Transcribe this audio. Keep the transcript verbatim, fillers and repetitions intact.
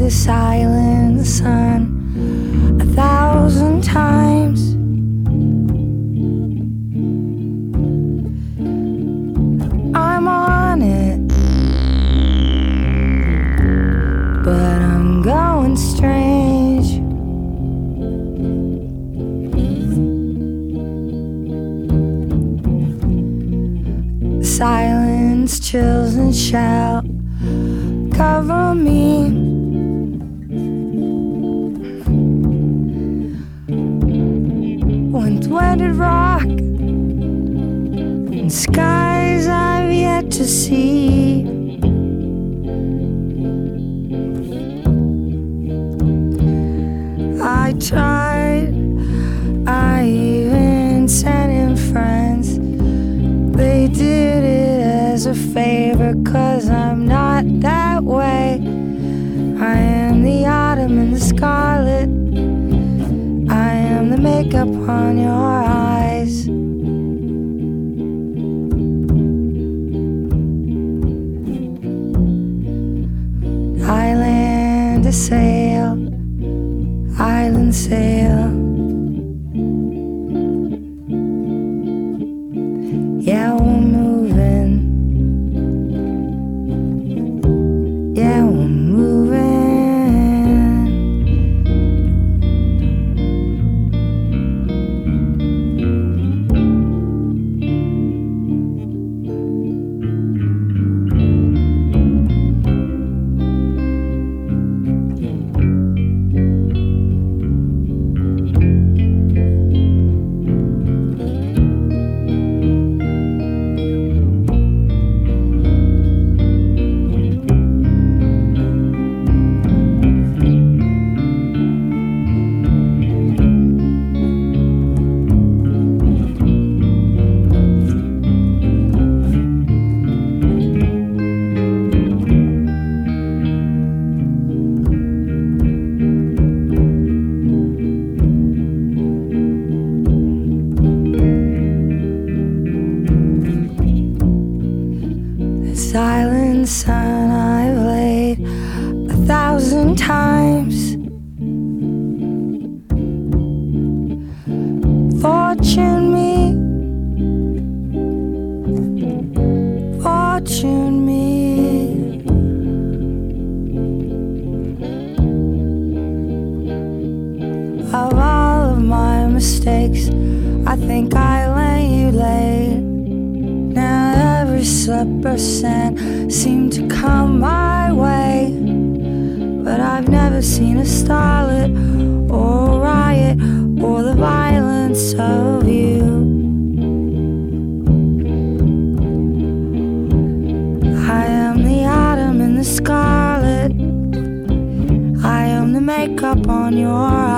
the silent sun a thousand times. I'm on it, but I'm going strange. Silence, chills, and shout cover me. Wind-wetted rock and skies I've yet to see. I tried, I even sent in friends. They did it as a favor, 'cause I'm not that way. I am the autumn and the scarlet. I am the makeup on your eyes. Island to sail, island sail. Yeah, we're moving. Yeah, we're moving. Silent sun I've laid a thousand times. Fortune me, fortune me. Of all of my mistakes, I think I let you lay. Now every slip or sand seemed to come my way, but I've never seen a starlet or a riot or the violence of you. I am the autumn and the scarlet. I am the makeup on your eyes.